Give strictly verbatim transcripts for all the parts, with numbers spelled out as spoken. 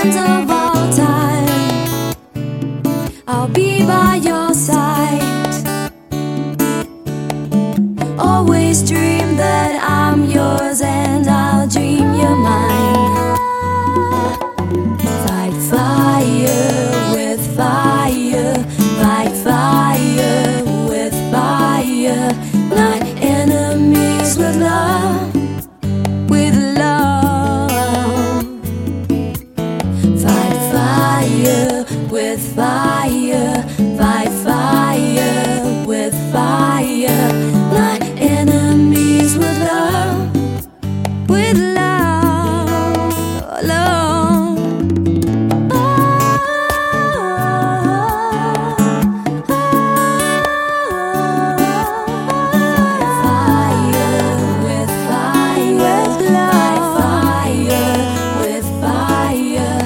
friends of all time. I'll be by your side. Always dream that I'm yours and I'll dream you're mine. Fight fire with fire, fight fire with fire. Not enemies with love, with love. Fight fire with fire, fight fire with fire. Not enemies with love, with love, love. Fire with fire, with love. Fire with fire.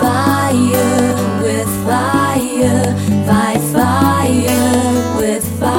Fight fire with